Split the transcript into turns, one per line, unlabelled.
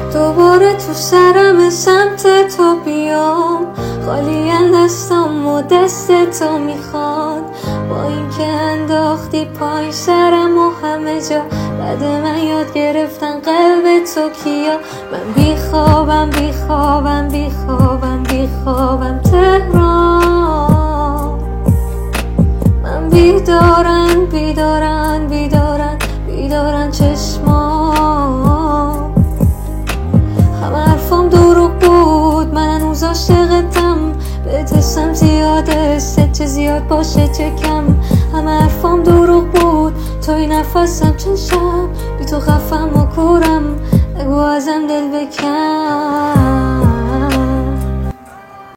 دوباره تو سرم سمت تو بیام، خالی دستم و دست تو میخواد. با اینکه انداختی پای سرم و همه جا، بعد من یاد گرفتن قلب تو کیا. من بیخوابم بیخوابم بیخوابم بیخوابم تهران، من بیدارن بیدارن بیدارن بیدارن چشمام. همه حرفام دروغ بود، من هنوز عاشقتم، بترسم زیاده چه زیاد باشه چه کم. همه حرفام دروغ بود، توی نفسم چند شب بی تو خفم و کورم، نگو ازم دل بکن.